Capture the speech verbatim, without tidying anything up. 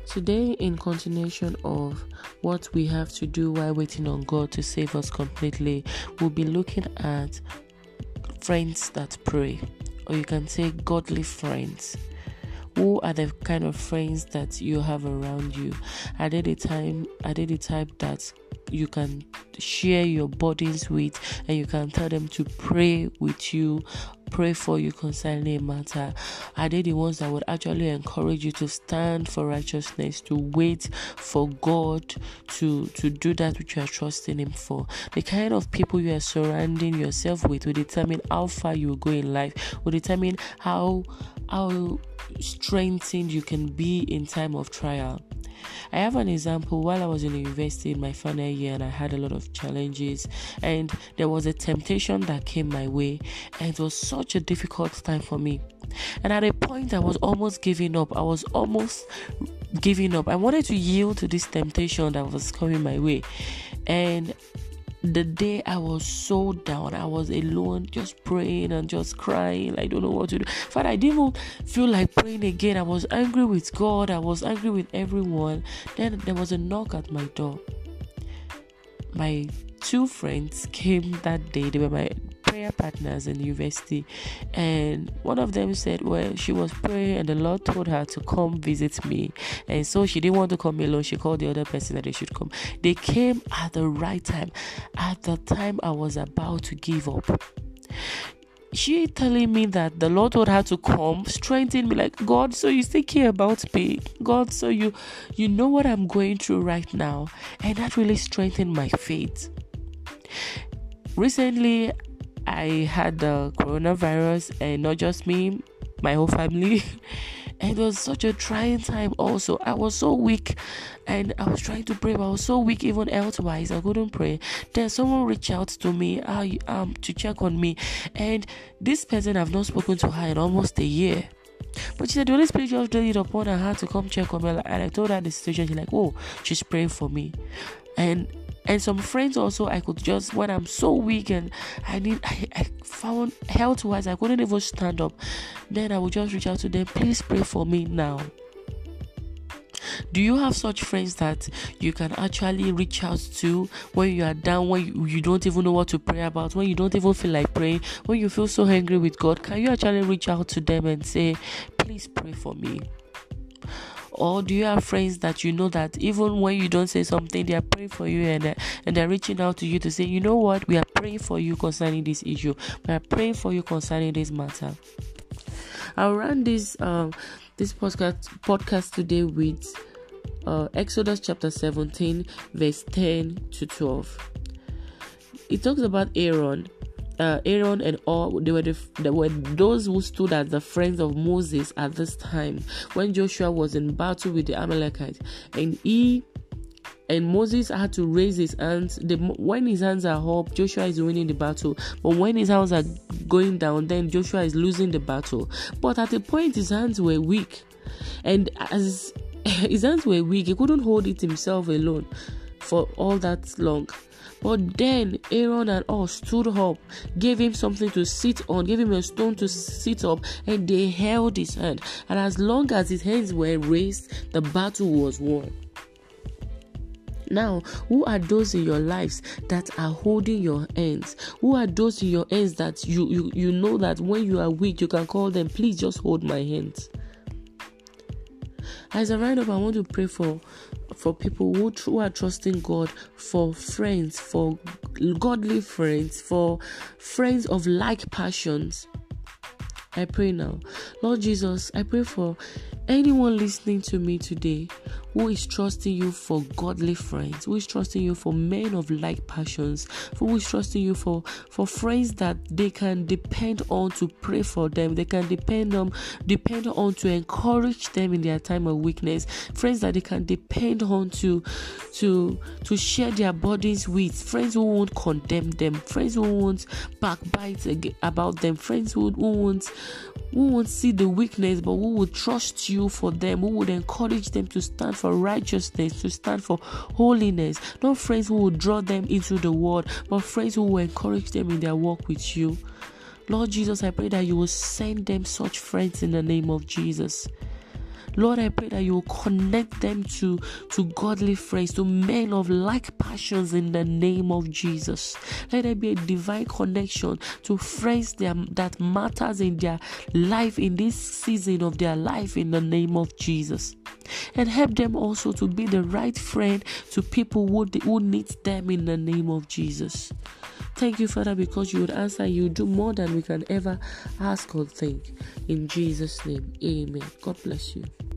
Today, in continuation of what we have to do while waiting on God to save us completely, we'll be looking at friends that pray, or you can say godly friends. Who are the kind of friends that you have around you? Are they the time? Are they the type that you can share your burdens with, and you can tell them to pray with you, pray for you concerning a matter? Are they the ones that would actually encourage you to stand for righteousness, to wait for God to, to do that which you are trusting Him for? The kind of people you are surrounding yourself with will determine how far you will go in life, will determine how how strengthened you can be in time of trial. I have an example. While I was in the university in my final year, and I had a lot of challenges, and there was a temptation that came my way, and it was such a difficult time for me. And at a point, I was almost giving up. I was almost giving up. I wanted to yield to this temptation that was coming my way. And the day I was so down, I was alone, just praying and just crying. I don't know what to do. In fact, I didn't even feel like praying again. I was angry with God. I was angry with everyone. Then there was a knock at my door. My two friends came that day. They were my prayer partners in university, and one of them said, well, she was praying and the Lord told her to come visit me, and so she didn't want to come alone. She called the other person that they should come. They came at the right time, at the time I was about to give up. She telling me that the Lord told her to come, strengthen me, like, God, so you still care about me, God, so you you know what I'm going through right now. And that really strengthened my faith. Recently I had the coronavirus, and not just me, my whole family. And it was such a trying time also. I was so weak, and I was trying to pray, but I was so weak even health-wise. I couldn't pray. Then someone reached out to me uh, um, to check on me. And this person, I've not spoken to her in almost a year. But she said the Holy Spirit just laid it upon her heart to come check on me. And I told her the situation. She's like, oh, she's praying for me. And And some friends also, I could just, when I'm so weak and I need, I, I found health-wise, I couldn't even stand up. Then I would just reach out to them, please pray for me now. Do you have such friends that you can actually reach out to when you are down, when you, you don't even know what to pray about, when you don't even feel like praying, when you feel so angry with God? Can you actually reach out to them and say, please pray for me? Or do you have friends that you know that even when you don't say something, they are praying for you, and, uh, and they're reaching out to you to say, you know what, we are praying for you concerning this issue. We are praying for you concerning this matter. I'll run this um this podcast podcast today with uh, Exodus chapter seventeen, verse ten to twelve. It talks about Aaron. Uh, Aaron and all, they were, the, they were those who stood as the friends of Moses at this time when Joshua was in battle with the Amalekites, and he and Moses had to raise his hands. The, when his hands are up, Joshua is winning the battle, but when his hands are going down, then Joshua is losing the battle. But at the point, his hands were weak, and as his hands were weak, he couldn't hold it himself alone for all that long. But then Aaron and all stood up, gave him something to sit on, gave him a stone to sit up, and they held his hand. And as long as his hands were raised, the battle was won. Now, who are those in your lives that are holding your hands? Who are those in your hands that you, you, you know that when you are weak, you can call them, please just hold my hands? As I round up, I want to pray for for people who, who are trusting God, for friends, for godly friends, for friends of like passions. I pray now. Lord Jesus, I pray for anyone listening to me today who is trusting you for godly friends, who is trusting you for men of like passions, who is trusting you for, for friends that they can depend on to pray for them, they can depend on depend on to encourage them in their time of weakness, friends that they can depend on to to to share their burdens with, friends who won't condemn them, friends who won't backbite about them, friends who, who won't who won't see the weakness, but who will trust you for them, who would encourage them to stand for righteousness, to stand for holiness. Not friends who will draw them into the world, but friends who will encourage them in their walk with you. Lord Jesus, I pray that you will send them such friends in the name of Jesus. Lord, I pray that you will connect them to, to godly friends, to men of like passions in the name of Jesus. Let there be a divine connection to friends that matters in their life in this season of their life in the name of Jesus. And help them also to be the right friend to people who, who need them in the name of Jesus. Thank you, Father, because you would answer. You do more than we can ever ask or think. In Jesus' name, amen. God bless you.